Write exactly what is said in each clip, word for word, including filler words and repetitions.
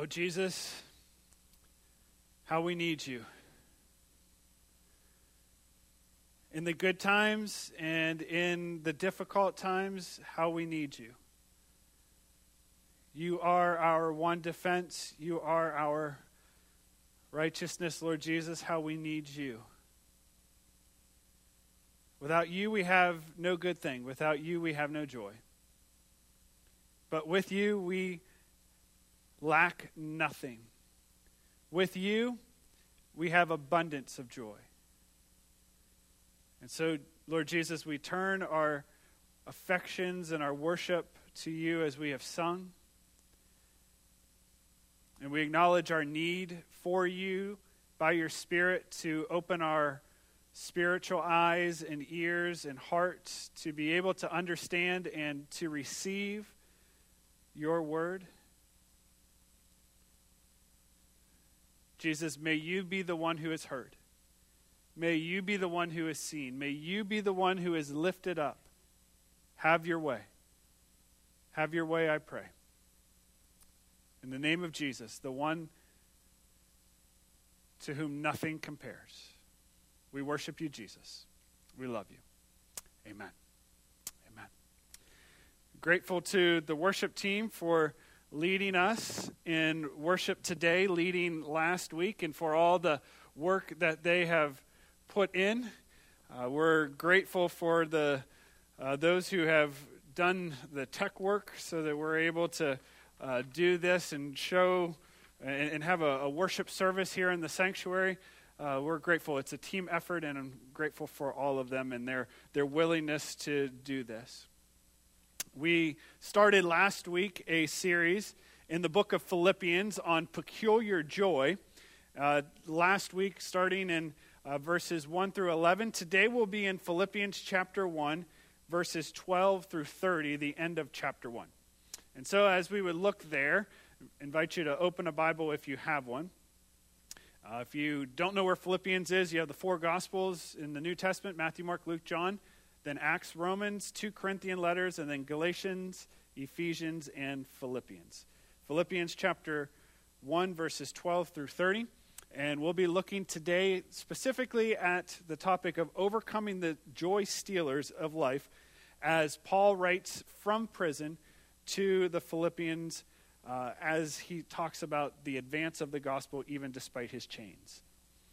Oh, Jesus, how we need you. In the good times and in the difficult times, how we need you. You are our one defense. You are our righteousness, Lord Jesus, how we need you. Without you, we have no good thing. Without you, we have no joy. But with you, we lack nothing. With you, we have abundance of joy. And so, Lord Jesus, we turn our affections and our worship to you as we have sung. And we acknowledge our need for you by your Spirit to open our spiritual eyes and ears and hearts to be able to understand and to receive your word. Jesus, may you be the one who is heard. May you be the one who is seen. May you be the one who is lifted up. Have your way. Have your way, I pray. In the name of Jesus, the one to whom nothing compares. We worship you, Jesus. We love you. Amen. Amen. Grateful to the worship team for leading us in worship today, leading last week, and for all the work that they have put in. Uh, we're grateful for the uh, those who have done the tech work so that we're able to uh, do this and show and, and have a, a worship service here in the sanctuary. Uh, we're grateful. It's a team effort, and I'm grateful for all of them and their, their willingness to do this. We started last week a series in the book of Philippians on peculiar joy. Uh, last week, starting in uh, verses one through eleven. Today we'll be in Philippians chapter one, verses twelve through thirty, the end of chapter one. And so as we would look there, I invite you to open a Bible if you have one. Uh, if you don't know where Philippians is, you have the four Gospels in the New Testament, Matthew, Mark, Luke, John, then Acts, Romans, two Corinthian letters, and then Galatians, Ephesians, and Philippians. Philippians chapter one, verses twelve through thirty. And we'll be looking today specifically at the topic of overcoming the joy stealers of life as Paul writes from prison to the Philippians uh, as he talks about the advance of the gospel even despite his chains.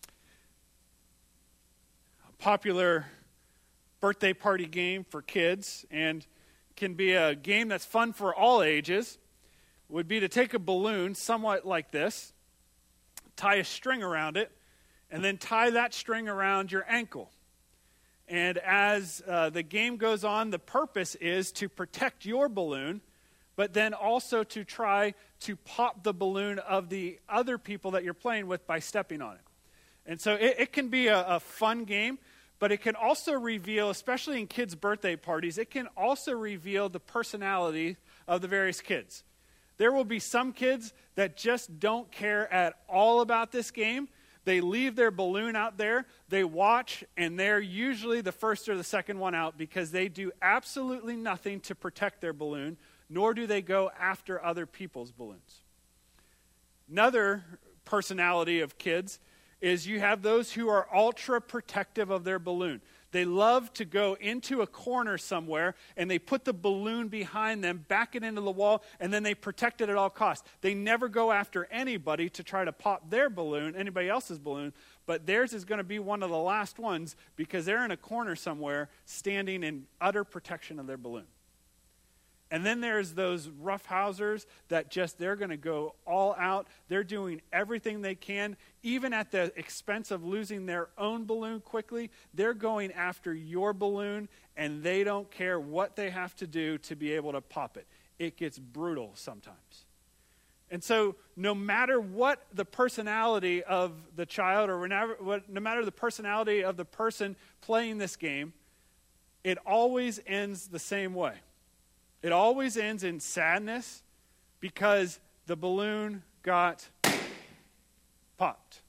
A popular birthday party game for kids, and can be a game that's fun for all ages, would be to take a balloon somewhat like this, tie a string around it, and then tie that string around your ankle. And as uh, the game goes on, the purpose is to protect your balloon, but then also to try to pop the balloon of the other people that you're playing with by stepping on it. And so it, it can be a, a fun game, but it can also reveal, especially in kids' birthday parties, it can also reveal the personality of the various kids. There will be some kids that just don't care at all about this game. They leave their balloon out there, they watch, and they're usually the first or the second one out because they do absolutely nothing to protect their balloon, nor do they go after other people's balloons. Another personality of kids is you have those who are ultra protective of their balloon. They love to go into a corner somewhere and they put the balloon behind them, back it into the wall, and then they protect it at all costs. They never go after anybody to try to pop their balloon, anybody else's balloon, but theirs is going to be one of the last ones because they're in a corner somewhere standing in utter protection of their balloon. And then there's those roughhousers that just, they're going to go all out. They're doing everything they can, even at the expense of losing their own balloon quickly. They're going after your balloon, and they don't care what they have to do to be able to pop it. It gets brutal sometimes. And so no matter what the personality of the child, or whenever, what, no matter the personality of the person playing this game, it always ends the same way. It always ends in sadness because the balloon got popped.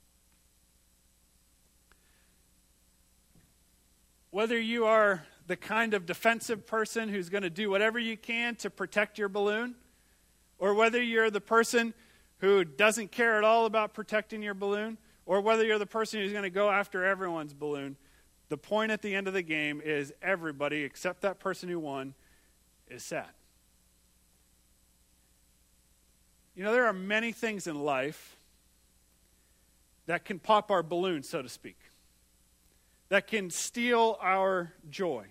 Whether you are the kind of defensive person who's going to do whatever you can to protect your balloon, or whether you're the person who doesn't care at all about protecting your balloon, or whether you're the person who's going to go after everyone's balloon, the point at the end of the game is everybody except that person who won is sad. You know, there are many things in life that can pop our balloon, so to speak, that can steal our joy.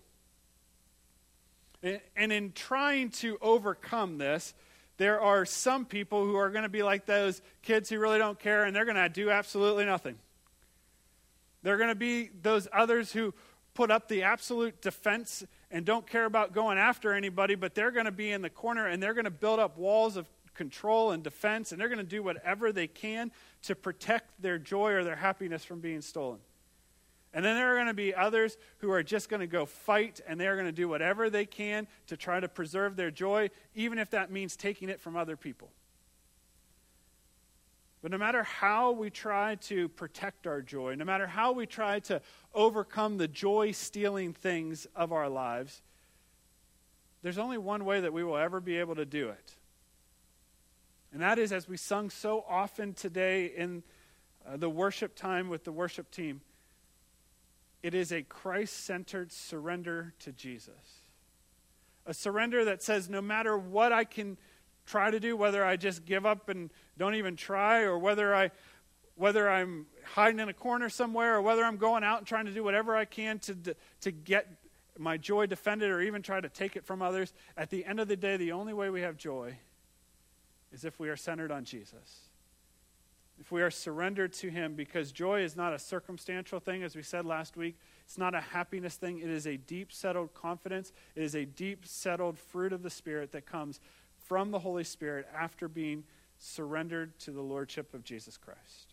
And in trying to overcome this, there are some people who are going to be like those kids who really don't care, and they're going to do absolutely nothing. They're going to be those others who put up the absolute defense and don't care about going after anybody, but they're going to be in the corner, and they're going to build up walls of control and defense, and they're going to do whatever they can to protect their joy or their happiness from being stolen. And then there are going to be others who are just going to go fight, and they're going to do whatever they can to try to preserve their joy, even if that means taking it from other people. But no matter how we try to protect our joy, no matter how we try to overcome the joy-stealing things of our lives, there's only one way that we will ever be able to do it. And that is, as we sung so often today in uh, the worship time with the worship team, it is a Christ-centered surrender to Jesus. A surrender that says no matter what I can try to do, whether I just give up and don't even try, or whether, I, whether I'm hiding in a corner somewhere, or whether I'm going out and trying to do whatever I can to, to get my joy defended or even try to take it from others, at the end of the day, the only way we have joy is if we are centered on Jesus. If we are surrendered to him, because joy is not a circumstantial thing, as we said last week. It's not a happiness thing. It is a deep settled confidence. It is a deep settled fruit of the Spirit that comes from the Holy Spirit after being surrendered to the Lordship of Jesus Christ.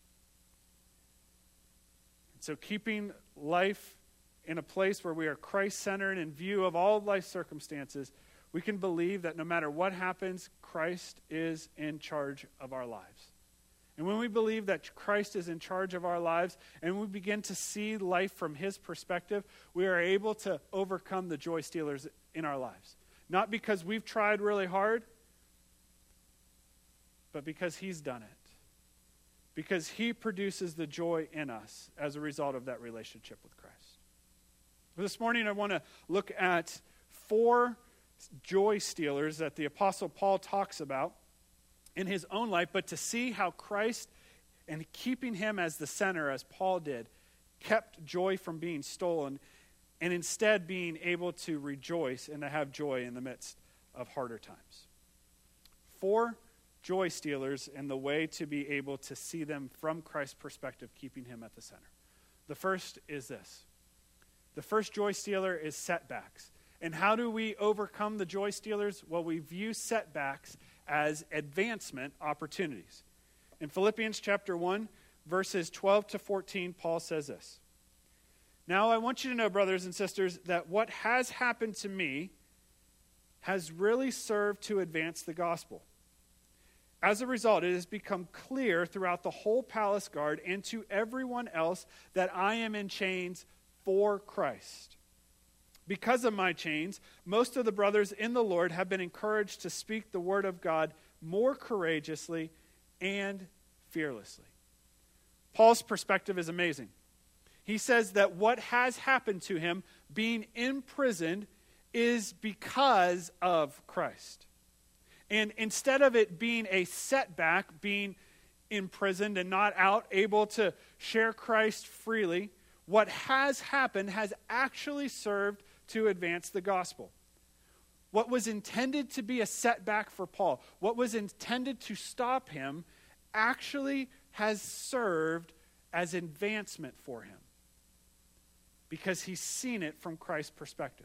And so keeping life in a place where we are Christ-centered in view of all of life's circumstances, we can believe that no matter what happens, Christ is in charge of our lives. And when we believe that Christ is in charge of our lives, and we begin to see life from his perspective, we are able to overcome the joy stealers in our lives. Not because we've tried really hard, but because he's done it. Because he produces the joy in us as a result of that relationship with Christ. This morning I want to look at four joy stealers that the Apostle Paul talks about in his own life, but to see how Christ, and keeping him as the center, as Paul did, kept joy from being stolen, and instead being able to rejoice and to have joy in the midst of harder times. Four joy stealers and the way to be able to see them from Christ's perspective, keeping him at the center. The first is this. The first joy stealer is setbacks. And how do we overcome the joy stealers? Well, we view setbacks as advancement opportunities. In Philippians chapter one, verses twelve to fourteen, Paul says this. Now I want you to know, brothers and sisters, that what has happened to me has really served to advance the gospel. As a result, it has become clear throughout the whole palace guard and to everyone else that I am in chains for Christ. Because of my chains, most of the brothers in the Lord have been encouraged to speak the word of God more courageously and fearlessly. Paul's perspective is amazing. He says that what has happened to him, being imprisoned, is because of Christ. And instead of it being a setback, being imprisoned and not out, able to share Christ freely, what has happened has actually served to advance the gospel. What was intended to be a setback for Paul, what was intended to stop him, actually has served as advancement for him. Because he's seen it from Christ's perspective.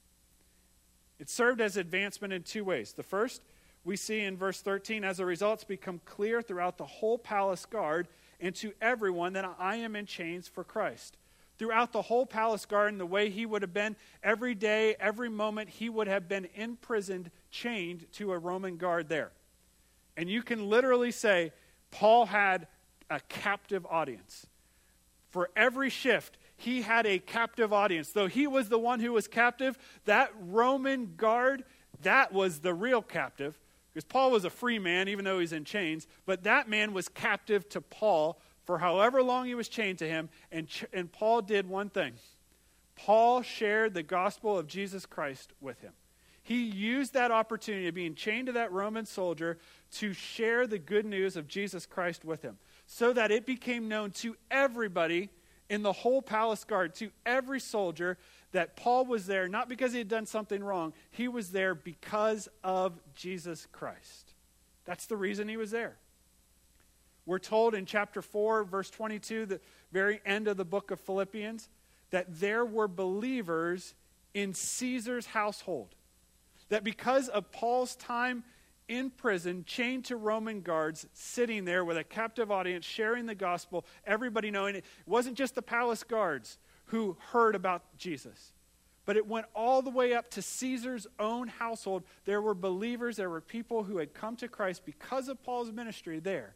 It served as advancement in two ways. The first, we see in verse thirteen, as a result, it's become clear throughout the whole palace guard and to everyone that I am in chains for Christ. Throughout the whole palace guard, and the way he would have been, every day, every moment, he would have been imprisoned, chained to a Roman guard there. And you can literally say, Paul had a captive audience. For every shift, he had a captive audience. Though he was the one who was captive, that Roman guard, that was the real captive, Because Paul was a free man, even though he's in chains. But that man was captive to Paul for however long he was chained to him. And, ch- and Paul did one thing. Paul shared the gospel of Jesus Christ with him. He used that opportunity of being chained to that Roman soldier to share the good news of Jesus Christ with him, so that it became known to everybody in the whole palace guard, to every soldier, that Paul was there not because he had done something wrong. He was there because of Jesus Christ. That's the reason he was there. We're told in chapter four, verse twenty-two, the very end of the book of Philippians, that there were believers in Caesar's household. That because of Paul's time in prison, chained to Roman guards, sitting there with a captive audience, sharing the gospel, everybody knowing it. It wasn't just the palace guards who heard about Jesus, but it went all the way up to Caesar's own household. There were believers, there were people who had come to Christ because of Paul's ministry there.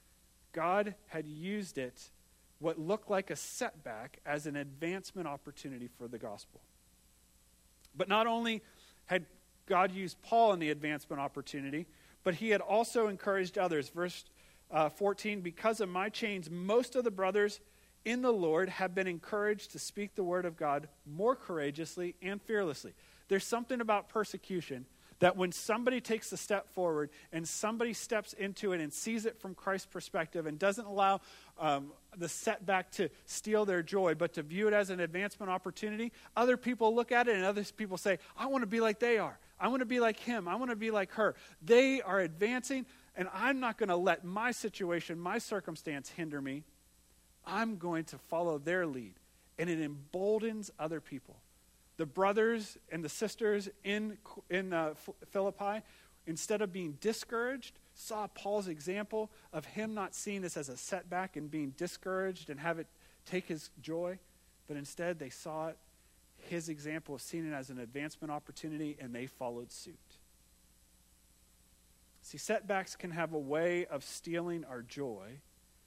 God had used it, what looked like a setback, as an advancement opportunity for the gospel. But not only had God used Paul in the advancement opportunity, but he had also encouraged others. Verse uh, fourteen, because of my chains, most of the brothers in the Lord have been encouraged to speak the word of God more courageously and fearlessly. There's something about persecution that when somebody takes the step forward and somebody steps into it and sees it from Christ's perspective and doesn't allow um, the setback to steal their joy, but to view it as an advancement opportunity, other people look at it and other people say, I want to be like they are. I want to be like him. I want to be like her. They are advancing, and I'm not going to let my situation, my circumstance hinder me. I'm going to follow their lead. And it emboldens other people. The brothers and the sisters in, in uh, Philippi, instead of being discouraged, saw Paul's example of him not seeing this as a setback and being discouraged and have it take his joy, but instead they saw it, his example of seeing it as an advancement opportunity, and they followed suit. See, setbacks can have a way of stealing our joy.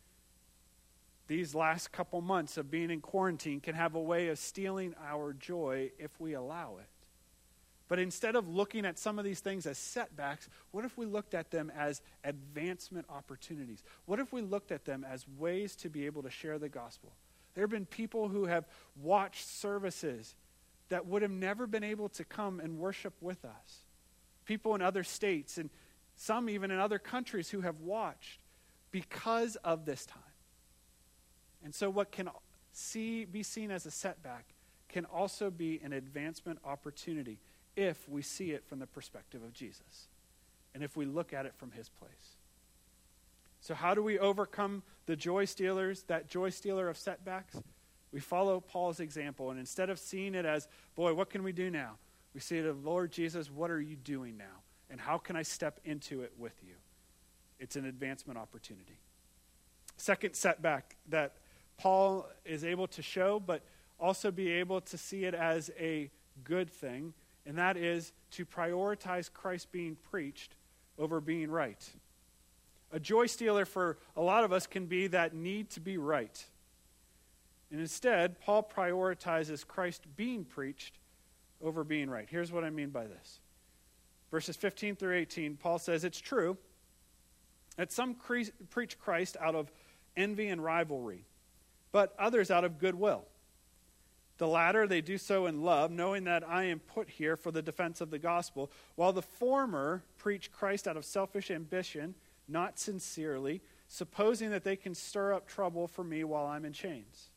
These last couple months of being in quarantine can have a way of stealing our joy if we allow it. But instead of looking at some of these things as setbacks, what if we looked at them as advancement opportunities? What if we looked at them as ways to be able to share the gospel? There have been people who have watched services that would have never been able to come and worship with us. People in other states and some even in other countries who have watched because of this time. And so what can see, be seen as a setback can also be an advancement opportunity if we see it from the perspective of Jesus and if we look at it from his place. So how do we overcome the joy stealers, that joy stealer of setbacks? We follow Paul's example, and instead of seeing it as, boy, what can we do now? We see it as, Lord Jesus, what are you doing now? And how can I step into it with you? It's an advancement opportunity. Second setback that Paul is able to show, but also be able to see it as a good thing, and that is to prioritize Christ being preached over being right. A joy stealer for a lot of us can be that need to be right. And instead, Paul prioritizes Christ being preached over being right. Here's what I mean by this. Verses fifteen through eighteen, Paul says, it's true that some cre- preach Christ out of envy and rivalry, but others out of goodwill. The latter, they do so in love, knowing that I am put here for the defense of the gospel, while the former preach Christ out of selfish ambition, not sincerely, supposing that they can stir up trouble for me while I'm in chains.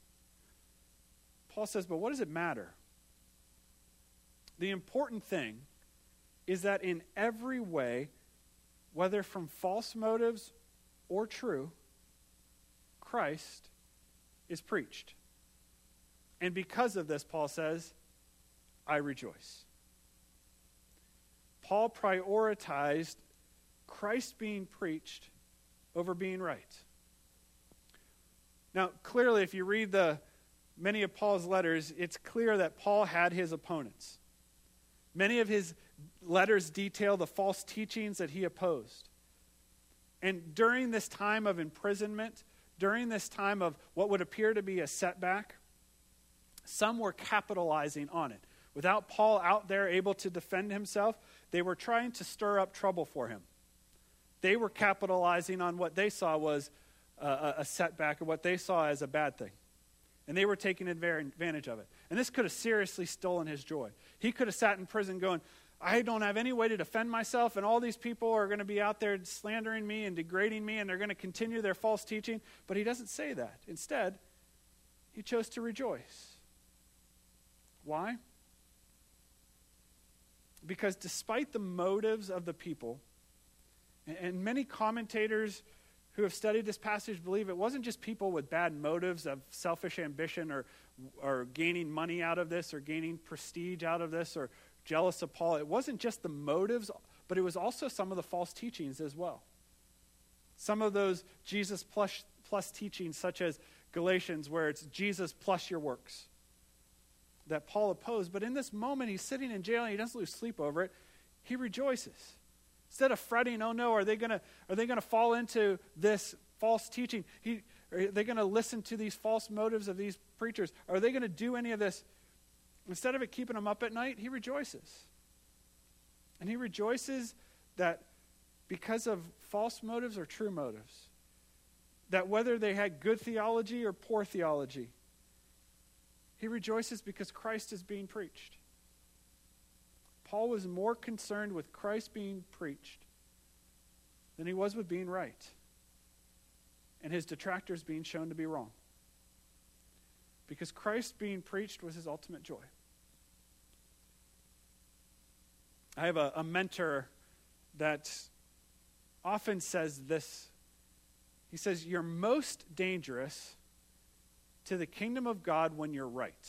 Paul says, but what does it matter? The important thing is that in every way, whether from false motives or true, Christ is preached. And because of this, Paul says, I rejoice. Paul prioritized Christ being preached over being right. Now, clearly, if you read the many of Paul's letters, it's clear that Paul had his opponents. Many of his letters detail the false teachings that he opposed. And during this time of imprisonment, during this time of what would appear to be a setback, some were capitalizing on it. Without Paul out there able to defend himself, they were trying to stir up trouble for him. They were capitalizing on what they saw was a, a setback, or what they saw as a bad thing. And they were taking advantage of it. And this could have seriously stolen his joy. He could have sat in prison going, I don't have any way to defend myself, and all these people are going to be out there slandering me and degrading me, and they're going to continue their false teaching. But he doesn't say that. Instead, he chose to rejoice. Why? Because despite the motives of the people, and many commentators who have studied this passage believe it wasn't just people with bad motives of selfish ambition or, or gaining money out of this or gaining prestige out of this or jealous of Paul. It wasn't just the motives, but it was also some of the false teachings as well. Some of those Jesus plus, plus teachings, such as Galatians, where it's Jesus plus your works, that Paul opposed. But in this moment, he's sitting in jail and he doesn't lose sleep over it. He rejoices. Instead of fretting, oh no, are they gonna are they gonna fall into this false teaching? He, are they gonna listen to these false motives of these preachers? Are they gonna do any of this? Instead of it keeping him up at night, he rejoices. And he rejoices that because of false motives or true motives, that whether they had good theology or poor theology, he rejoices because Christ is being preached. Paul was more concerned with Christ being preached than he was with being right, and his detractors being shown to be wrong. Because Christ being preached was his ultimate joy. I have a, a mentor that often says this. He says, you're most dangerous to the kingdom of God when you're right.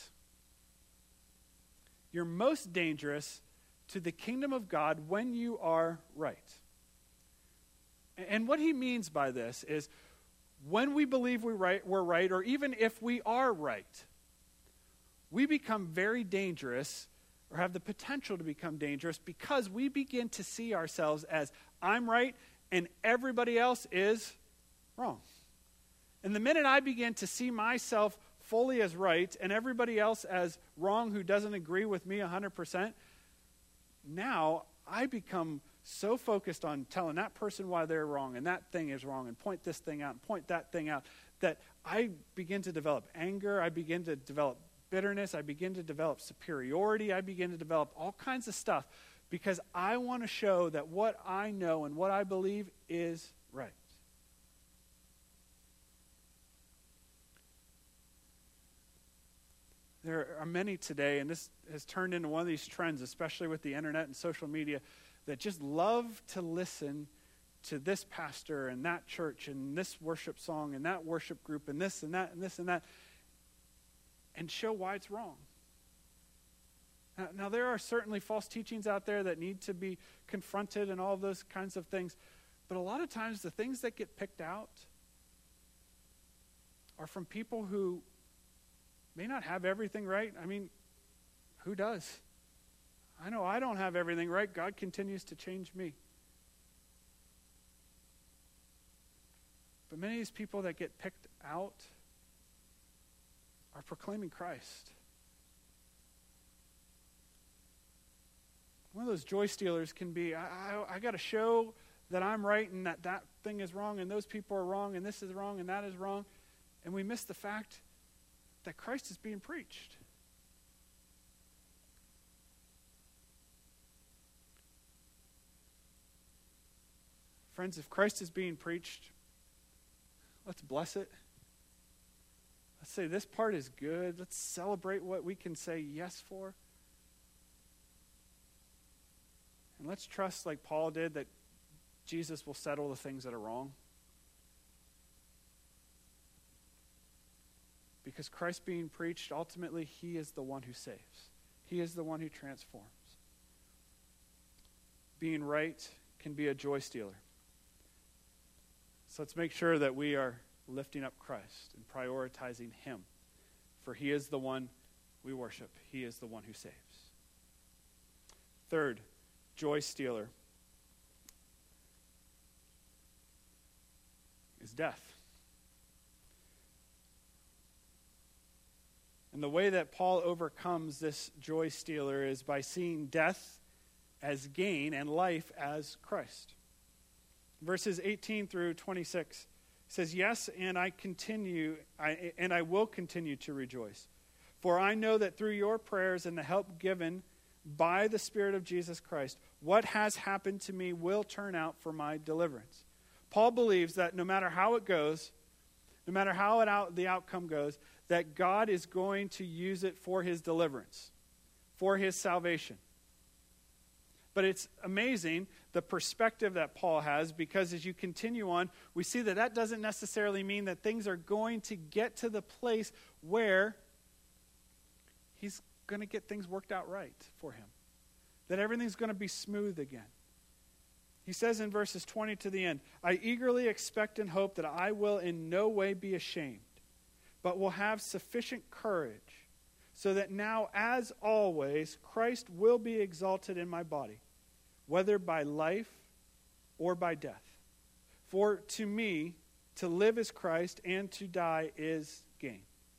You're most dangerous to the kingdom of God when you are right. And what he means by this is when we believe we right, we're right, or even if we are right, we become very dangerous or have the potential to become dangerous because we begin to see ourselves as I'm right and everybody else is wrong. And the minute I begin to see myself fully as right and everybody else as wrong who doesn't agree with me one hundred percent, now I become so focused on telling that person why they're wrong and that thing is wrong and point this thing out and point that thing out that I begin to develop anger, I begin to develop bitterness, I begin to develop superiority, I begin to develop all kinds of stuff because I want to show that what I know and what I believe is right. There are many today, and this has turned into one of these trends, especially with the internet and social media, that just love to listen to this pastor and that church and this worship song and that worship group and this and that and this and that, and show why it's wrong. Now, now there are certainly false teachings out there that need to be confronted and all of those kinds of things, but a lot of times the things that get picked out are from people who may not have everything right. I mean, who does? I know I don't have everything right. God continues to change me. But many of these people that get picked out are proclaiming Christ. One of those joy stealers can be, I, I, I got to show that I'm right and that that thing is wrong and those people are wrong and this is wrong and that is wrong. And we miss the fact that Christ is being preached. Friends, if Christ is being preached, let's bless it. Let's say this part is good. Let's celebrate what we can say yes for. And let's trust, like Paul did, that Jesus will settle the things that are wrong. Because Christ being preached, ultimately, he is the one who saves. He is the one who transforms. Being right can be a joy stealer. So let's make sure that we are lifting up Christ and prioritizing him. For he is the one we worship. He is the one who saves. Third, joy stealer is death. And the way that Paul overcomes this joy stealer is by seeing death as gain and life as Christ. Verses eighteen through twenty-six says, "Yes, and I continue, I, and I will continue to rejoice. For I know that through your prayers and the help given by the Spirit of Jesus Christ, what has happened to me will turn out for my deliverance." Paul believes that no matter how it goes, no matter how it out, the outcome goes, that God is going to use it for his deliverance, for his salvation. But it's amazing the perspective that Paul has, because as you continue on, we see that that doesn't necessarily mean that things are going to get to the place where he's going to get things worked out right for him, that everything's going to be smooth again. He says in verses twenty to the end, "I eagerly expect and hope that I will in no way be ashamed, but will have sufficient courage, so that now, as always, Christ will be exalted in my body, whether by life or by death. For to me, to live is Christ, and to die is gain.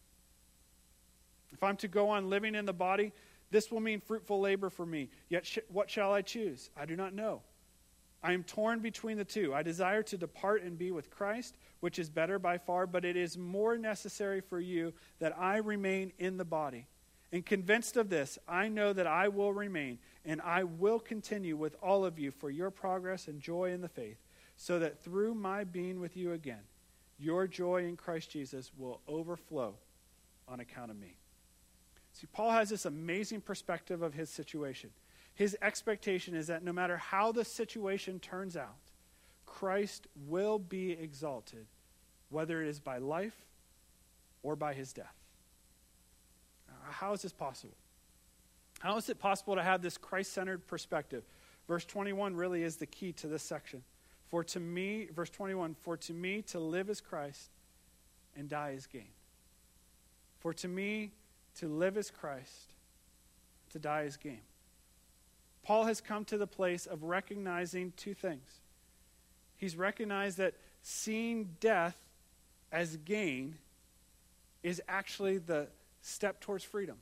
If I'm to go on living in the body, this will mean fruitful labor for me. Yet sh- what shall I choose? I do not know. I am torn between the two. I desire to depart and be with Christ, which is better by far, but it is more necessary for you that I remain in the body. And convinced of this, I know that I will remain, and I will continue with all of you for your progress and joy in the faith, so that through my being with you again, your joy in Christ Jesus will overflow on account of me." See, Paul has this amazing perspective of his situation. His expectation is that no matter how the situation turns out, Christ will be exalted, whether it is by life or by his death. How is this possible? How is it possible to have this Christ-centered perspective? Verse twenty-one really is the key to this section. For to me, verse twenty-one, "For to me to live is Christ, and die is gain." For to me to live is Christ, to die is gain. Paul has come to the place of recognizing two things. He's recognized that seeing death as gain is actually the step towards freedom.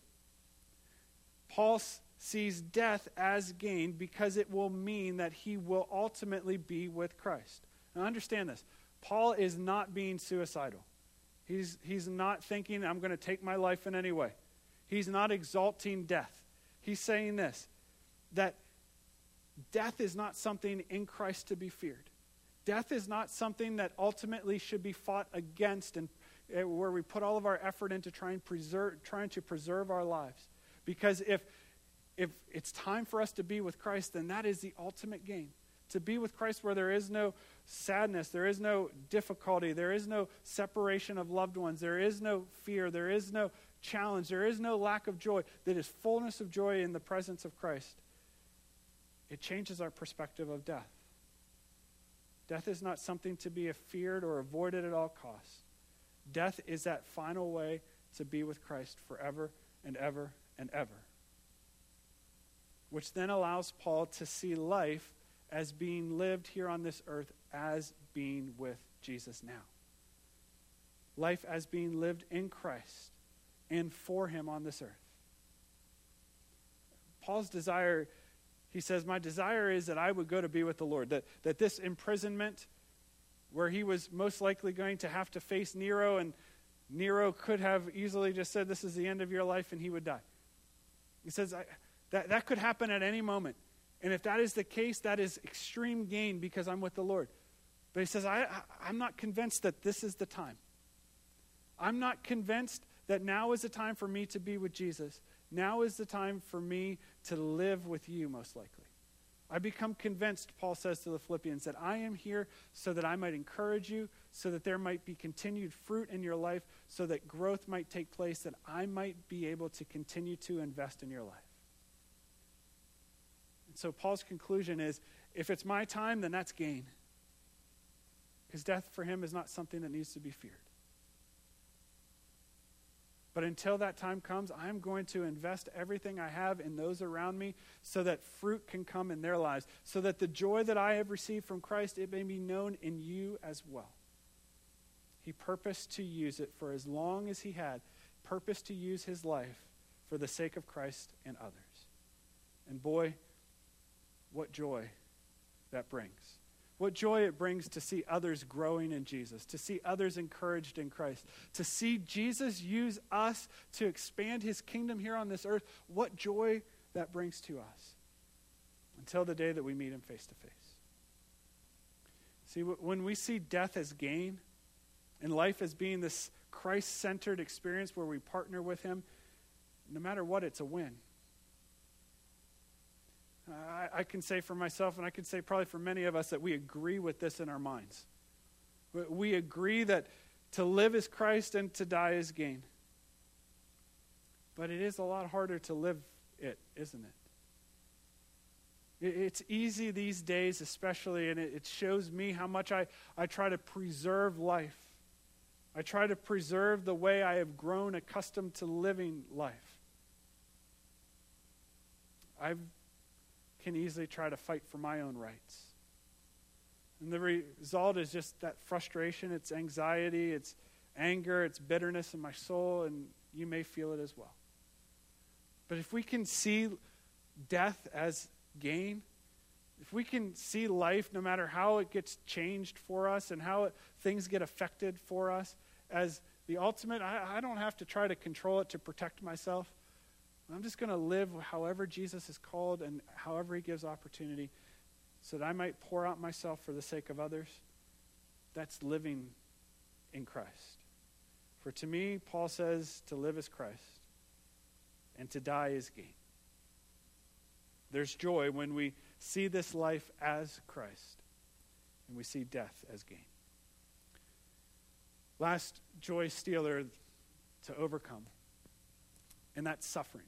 Paul sees death as gain because it will mean that he will ultimately be with Christ. Now understand this. Paul is not being suicidal. He's, he's not thinking, I'm going to take my life in any way. He's not exalting death. He's saying this, that death is not something in Christ to be feared. Death is not something that ultimately should be fought against and where we put all of our effort into trying preserve, trying to preserve our lives. Because if if it's time for us to be with Christ, then that is the ultimate gain. To be with Christ where there is no sadness, there is no difficulty, there is no separation of loved ones, there is no fear, there is no challenge, there is no lack of joy. That is fullness of joy in the presence of Christ. It changes our perspective of death. Death is not something to be feared or avoided at all costs. Death is that final way to be with Christ forever and ever and ever. Which then allows Paul to see life as being lived here on this earth as being with Jesus now. Life as being lived in Christ and for him on this earth. Paul's desire, he says, my desire is that I would go to be with the Lord. That, that this imprisonment, where he was most likely going to have to face Nero, and Nero could have easily just said, this is the end of your life, and he would die. He says, I, that, that could happen at any moment. And if that is the case, that is extreme gain because I'm with the Lord. But he says, I, I, I'm not convinced that this is the time. I'm not convinced that now is the time for me to be with Jesus. Now is the time for me to live with you, most likely. I become convinced, Paul says to the Philippians, that I am here so that I might encourage you, so that there might be continued fruit in your life, so that growth might take place, that I might be able to continue to invest in your life. And so Paul's conclusion is, if it's my time, then that's gain. Because death for him is not something that needs to be feared. But until that time comes, I'm going to invest everything I have in those around me so that fruit can come in their lives, so that the joy that I have received from Christ, it may be known in you as well. He purposed to use it for as long as he had, purposed to use his life for the sake of Christ and others. And boy, what joy that brings. What joy it brings to see others growing in Jesus, to see others encouraged in Christ, to see Jesus use us to expand his kingdom here on this earth. What joy that brings to us until the day that we meet him face to face. See, when we see death as gain and life as being this Christ-centered experience where we partner with him, no matter what, it's a win. I, I can say for myself, and I can say probably for many of us, that we agree with this in our minds. We agree that to live is Christ and to die is gain. But it is a lot harder to live it, isn't it? It's easy these days, especially, and it shows me how much I, I try to preserve life. I try to preserve the way I have grown accustomed to living life. I can easily try to fight for my own rights. And the result is just that frustration, it's anxiety, it's anger, it's bitterness in my soul, and you may feel it as well. But if we can see death as gain, if we can see life, no matter how it gets changed for us and how it, things get affected for us, as the ultimate, I, I don't have to try to control it to protect myself. I'm just going to live however Jesus is called and however he gives opportunity so that I might pour out myself for the sake of others. That's living in Christ. For to me, Paul says, to live is Christ and to die is gain. There's joy when we see this life as Christ and we see death as gain. Last joy stealer to overcome, and that's suffering.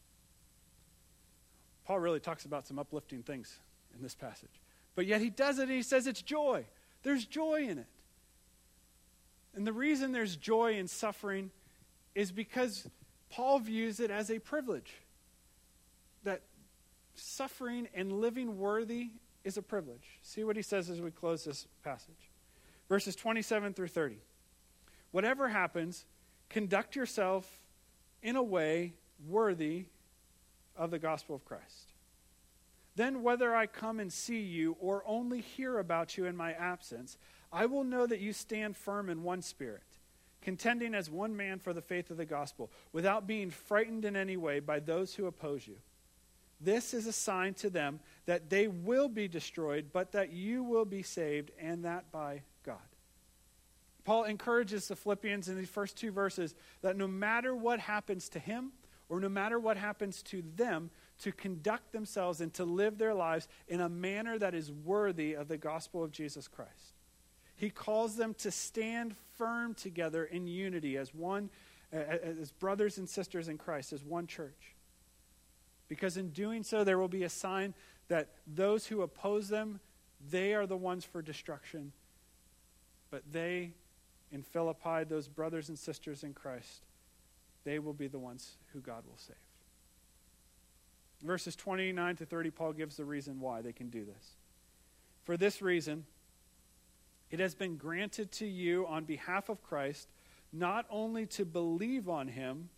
Paul really talks about some uplifting things in this passage. But yet he does it and he says it's joy. There's joy in it. And the reason there's joy in suffering is because Paul views it as a privilege. That suffering and living worthy is a privilege. See what he says as we close this passage. Verses twenty-seven through thirty. Whatever happens, conduct yourself in a way worthy of the gospel of Christ. Then whether I come and see you or only hear about you in my absence, I will know that you stand firm in one spirit, contending as one man for the faith of the gospel, without being frightened in any way by those who oppose you. This is a sign to them that they will be destroyed, but that you will be saved, and that by God. Paul encourages the Philippians in these first two verses that no matter what happens to him, or no matter what happens to them, to conduct themselves and to live their lives in a manner that is worthy of the gospel of Jesus Christ. He calls them to stand firm together in unity as one, as brothers and sisters in Christ, as one church. Because in doing so, there will be a sign that those who oppose them, they are the ones for destruction. But they, in Philippi, those brothers and sisters in Christ, they will be the ones who God will save. Verses twenty-nine to thirty, Paul gives the reason why they can do this. For this reason, it has been granted to you on behalf of Christ, not only to believe on him,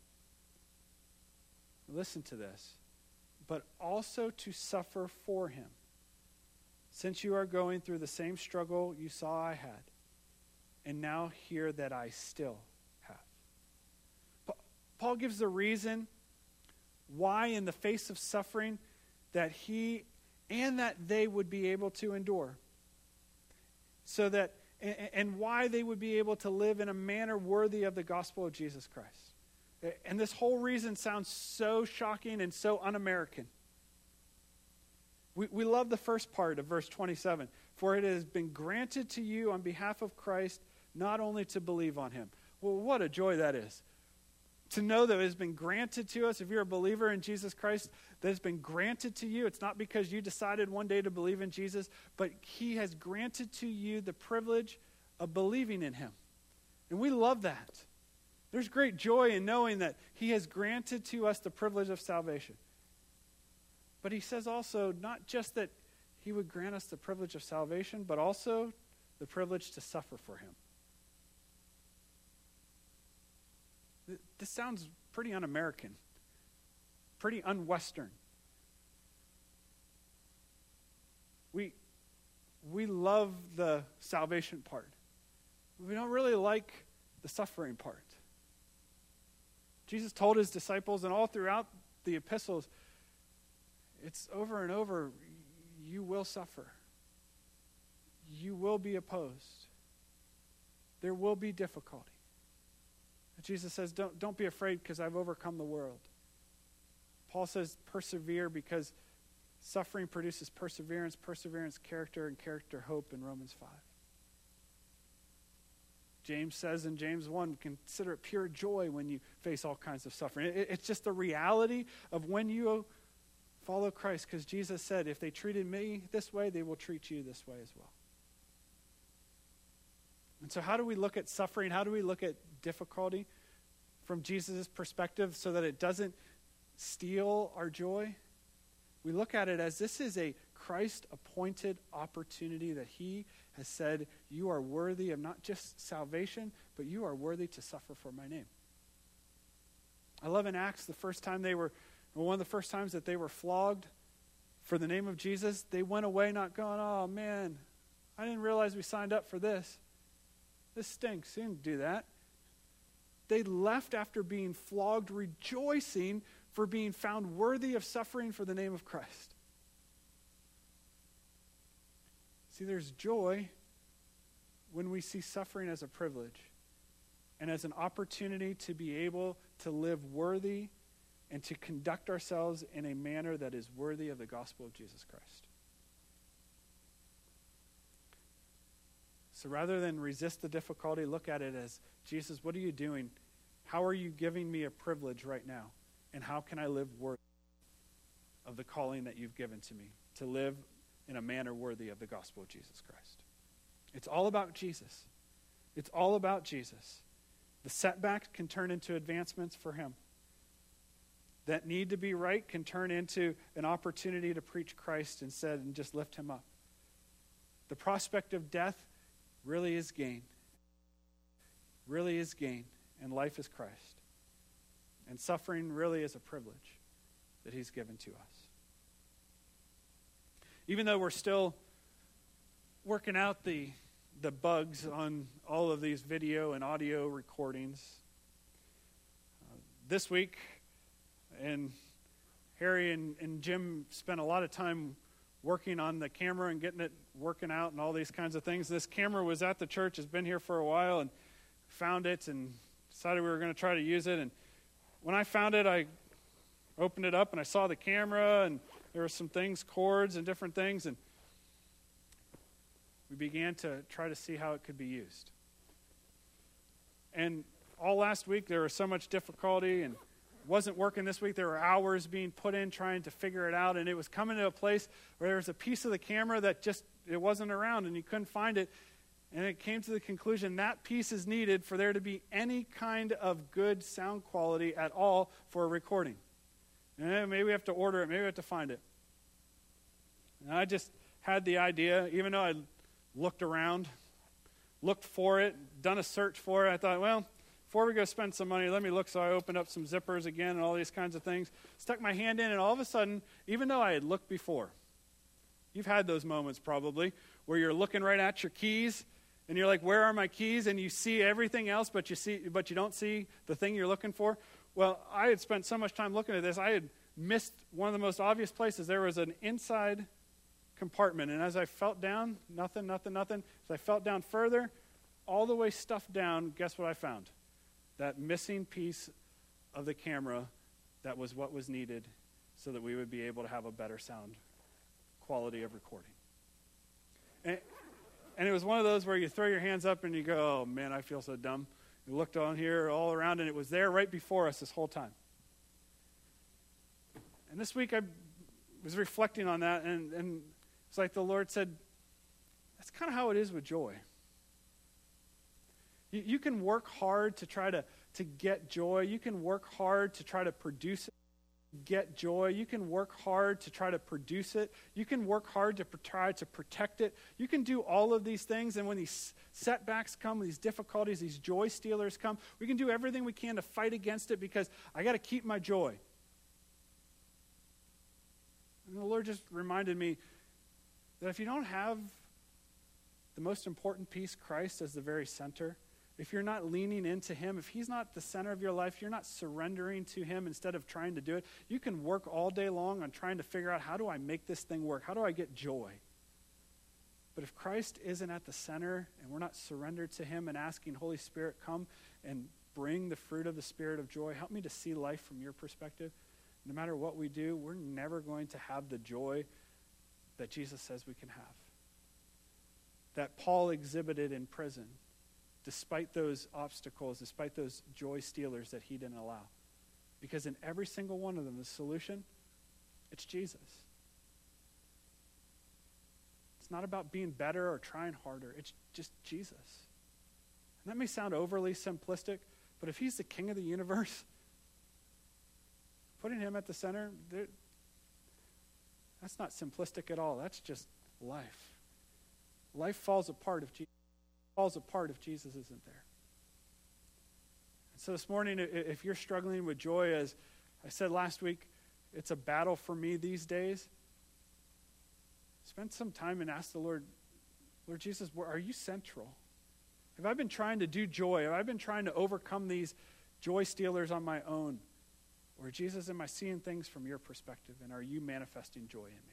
listen to this, but also to suffer for him, since you are going through the same struggle you saw I had, and now hear that I still have. Paul gives the reason why in the face of suffering that he and that they would be able to endure. So that, and why they would be able to live in a manner worthy of the gospel of Jesus Christ. And this whole reason sounds so shocking and so un-American. We, we love the first part of verse twenty-seven. For it has been granted to you on behalf of Christ not only to believe on him. Well, what a joy that is. To know that it has been granted to us, if you're a believer in Jesus Christ, that has been granted to you. It's not because you decided one day to believe in Jesus, but he has granted to you the privilege of believing in him. And we love that. There's great joy in knowing that he has granted to us the privilege of salvation. But he says also, not just that he would grant us the privilege of salvation, but also the privilege to suffer for him. This sounds pretty un-American, pretty un-Western. We, we love the salvation part. We don't really like the suffering part. Jesus told his disciples, and all throughout the epistles, it's over and over, you will suffer. You will be opposed. There will be difficulty. And Jesus says, don't, don't be afraid because I've overcome the world. Paul says, persevere because suffering produces perseverance, perseverance, character, and character, hope in Romans five. James says in James one, consider it pure joy when you face all kinds of suffering. It, it's just the reality of when you follow Christ, because Jesus said, if they treated me this way, they will treat you this way as well. And so how do we look at suffering? How do we look at difficulty from Jesus' perspective so that it doesn't steal our joy? We look at it as this is a Christ-appointed opportunity that he has said, you are worthy of not just salvation, but you are worthy to suffer for my name. I love in Acts the first time they were, well, one of the first times that they were flogged for the name of Jesus, they went away not going, oh man, I didn't realize we signed up for this. This stinks. They didn't do that. They left after being flogged, rejoicing for being found worthy of suffering for the name of Christ. See, there's joy when we see suffering as a privilege and as an opportunity to be able to live worthy and to conduct ourselves in a manner that is worthy of the gospel of Jesus Christ. So rather than resist the difficulty, look at it as, Jesus, what are you doing? How are you giving me a privilege right now? And how can I live worthy of the calling that you've given to me to live in a manner worthy of the gospel of Jesus Christ? It's all about Jesus. It's all about Jesus. The setbacks can turn into advancements for him. That need to be right can turn into an opportunity to preach Christ instead and just lift him up. The prospect of death really is gain. Really is gain. And life is Christ. And suffering really is a privilege that he's given to us. Even though we're still working out the, the bugs on all of these video and audio recordings, uh, this week, and Harry and, and Jim spent a lot of time working on the camera and getting it working out and all these kinds of things. This camera was at the church, has been here for a while, and found it and decided we were going to try to use it. And when I found it, I opened it up and I saw the camera, and there were some things, cords and different things, and we began to try to see how it could be used. And all last week there was so much difficulty and wasn't working this week. There were hours being put in trying to figure it out, and it was coming to a place where there was a piece of the camera that just, it wasn't around and you couldn't find it. And it came to the conclusion that piece is needed for there to be any kind of good sound quality at all for a recording. And maybe we have to order it, maybe we have to find it. And I just had the idea, even though I looked around, looked for it, done a search for it, I thought, well, before we go spend some money, let me look. So I opened up some zippers again and all these kinds of things, stuck my hand in, and all of a sudden, even though I had looked before, you've had those moments probably where you're looking right at your keys, and you're like, where are my keys? And you see everything else, but you see, but you don't see the thing you're looking for. Well, I had spent so much time looking at this, I had missed one of the most obvious places. There was an inside compartment, and as I felt down, nothing, nothing, nothing. As I felt down further, all the way stuffed down, guess what I found? That missing piece of the camera that was what was needed so that we would be able to have a better sound quality of recording. And And it was one of those where you throw your hands up and you go, oh, man, I feel so dumb. You looked on here all around, and it was there right before us this whole time. And this week I was reflecting on that, and, and it's like the Lord said, that's kind of how it is with joy. You, you can work hard to try to, to get joy. You can work hard to try to produce it. Get joy. You can work hard to try to produce it. You can work hard to pr- try to protect it. You can do all of these things, and when these setbacks come, these difficulties, these joy stealers come, we can do everything we can to fight against it because I got to keep my joy. And the Lord just reminded me that if you don't have the most important piece, Christ, as the very center, if you're not leaning into him, if he's not the center of your life, you're not surrendering to him instead of trying to do it, you can work all day long on trying to figure out, how do I make this thing work? How do I get joy? But if Christ isn't at the center and we're not surrendered to him and asking, Holy Spirit, come and bring the fruit of the Spirit of joy, help me to see life from your perspective, no matter what we do, we're never going to have the joy that Jesus says we can have, that Paul exhibited in prison, despite those obstacles, despite those joy stealers that he didn't allow. Because in every single one of them, the solution, it's Jesus. It's not about being better or trying harder. It's just Jesus. And that may sound overly simplistic, but if he's the king of the universe, putting him at the center, that's not simplistic at all. That's just life. Life falls apart if Jesus falls apart if Jesus isn't there. And so this morning, if you're struggling with joy, as I said last week, it's a battle for me these days. Spend some time and ask the Lord, Lord Jesus, where are you central? Have I been trying to do joy? Have I been trying to overcome these joy stealers on my own? Or Jesus, am I seeing things from your perspective? And are you manifesting joy in me?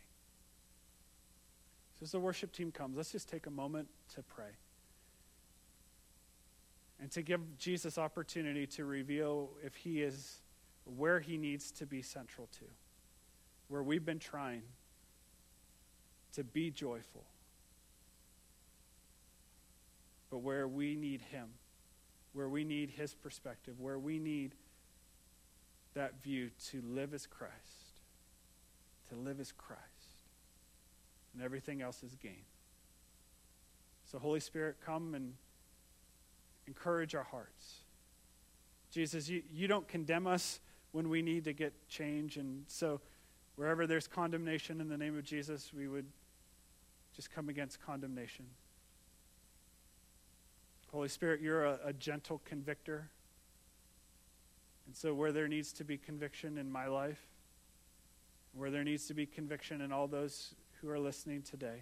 So as the worship team comes, let's just take a moment to pray. And to give Jesus opportunity to reveal if he is where he needs to be central to. Where we've been trying to be joyful. But where we need him. Where we need his perspective. Where we need that view to live as Christ. To live as Christ. And everything else is gain. So Holy Spirit, come and encourage our hearts. Jesus, you, you don't condemn us when we need to get change. And so wherever there's condemnation in the name of Jesus, we would just come against condemnation. Holy Spirit, you're a, a gentle convictor. And so where there needs to be conviction in my life, where there needs to be conviction in all those who are listening today,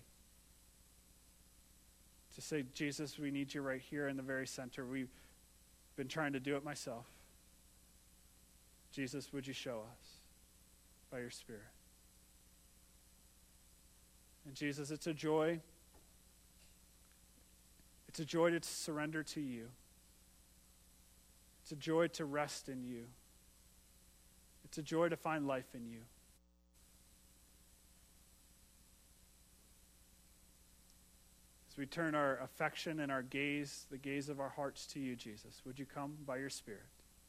to say, Jesus, we need you right here in the very center. We've been trying to do it myself. Jesus, would you show us by your Spirit? And Jesus, it's a joy. It's a joy to surrender to you. It's a joy to rest in you. It's a joy to find life in you. As we turn our affection and our gaze, the gaze of our hearts to you, Jesus, would you come by your Spirit?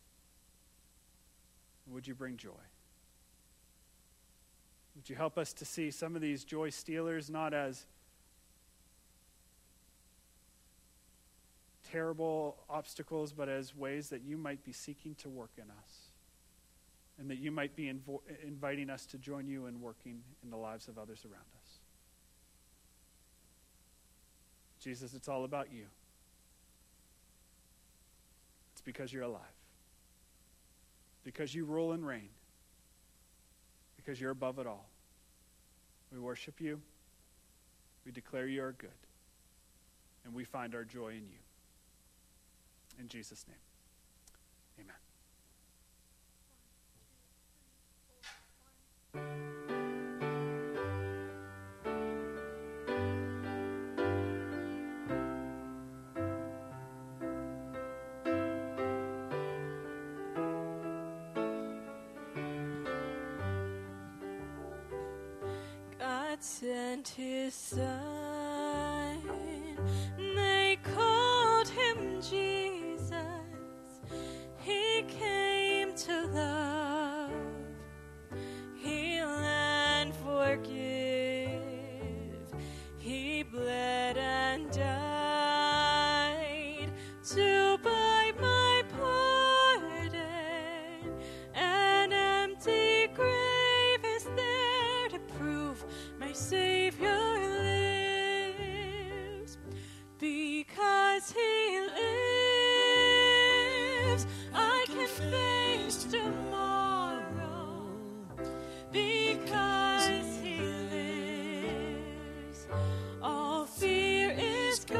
Would you bring joy? Would you help us to see some of these joy stealers not as terrible obstacles, but as ways that you might be seeking to work in us, and that you might be invo- inviting us to join you in working in the lives of others around us. Jesus, it's all about you. It's because you're alive. Because you rule and reign. Because you're above it all. We worship you. We declare you are good. And we find our joy in you. In Jesus' name, amen. Sent his son, they called him Jesus. He came to love, heal and forgive. He bled and died to buy my pardon. An empty grave is there to prove my Savior lives. Because he lives, I can face tomorrow. Because he lives, all fear is gone.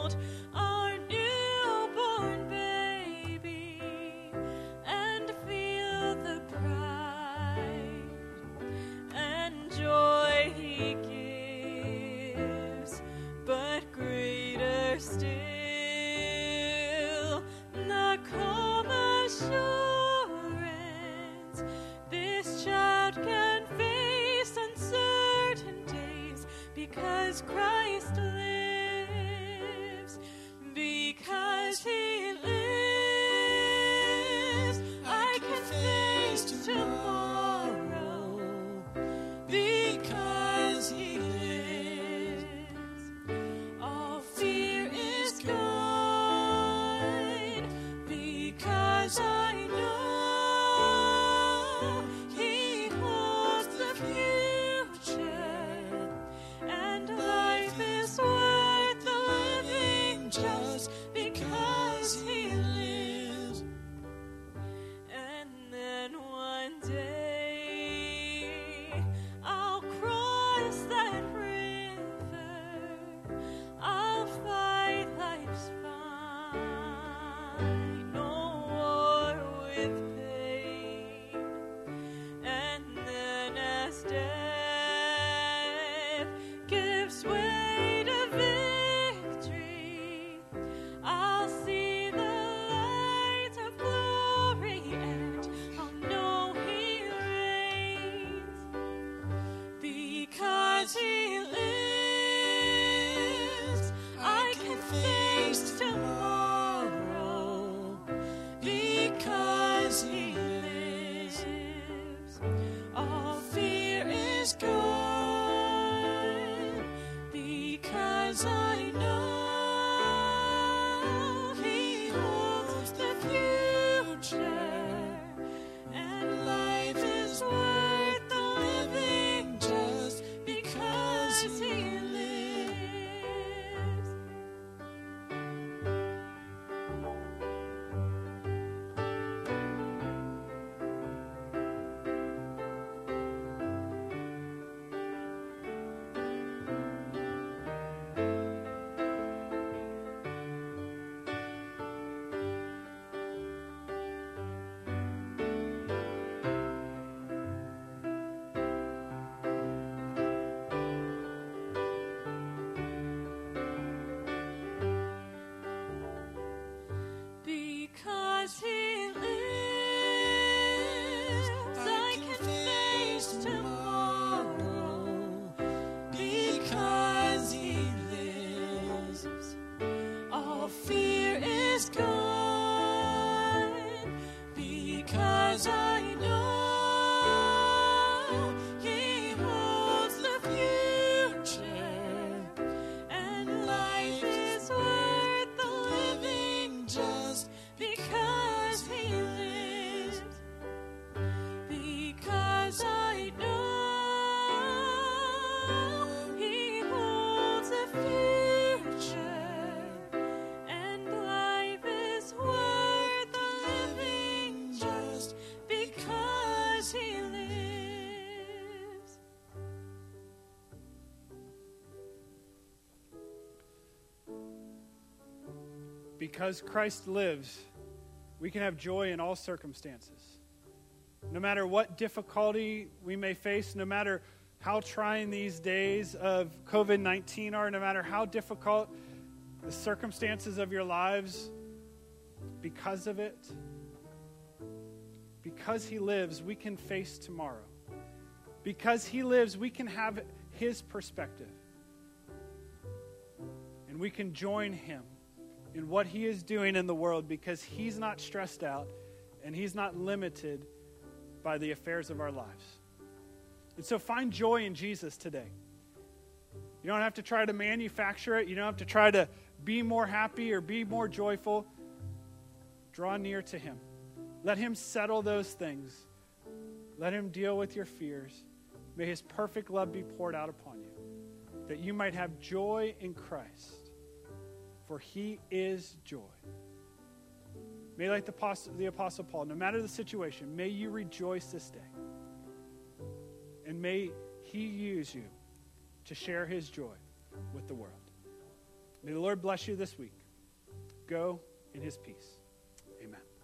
hold our newborn baby and feel the pride and joy he gives, but greater still, the calm assurance this child can face uncertain days because Christ lives, because he lives, I can face tomorrow, because he lives, all fear is gone, because I know he holds the future, and life is worth the living just because he lives. And then one day I'll cross that river, I'll fight life's fight, no war with pain. And then as death gives way to victory, I'll see the light of glory and I'll know he reigns, because he lives, I can face tomorrow, because he lives, all fear is gone, because I know he holds the future, and life is worth the living just because he lives. Because he lives, I can face tomorrow, because he lives, all fear is gone, because I know he holds the future, and life is worth the living just because he lives, because I know he holds the future, and life is worth the living just because he lives. Because Christ lives, we can have joy in all circumstances. No matter what difficulty we may face, no matter how trying these days of covid nineteen are, no matter how difficult the circumstances of your lives, because of it, because he lives, we can face tomorrow. Because he lives, we can have his perspective. And we can join him in what he is doing in the world, because he's not stressed out and he's not limited by the affairs of our lives. And so find joy in Jesus today. You don't have to try to manufacture it. You don't have to try to be more happy or be more joyful. Draw near to him. Let him settle those things. Let him deal with your fears. May his perfect love be poured out upon you, that you might have joy in Christ. For he is joy. May, like the Apostle, the Apostle Paul, no matter the situation, may you rejoice this day. And may he use you to share his joy with the world. May the Lord bless you this week. Go in his peace. Amen.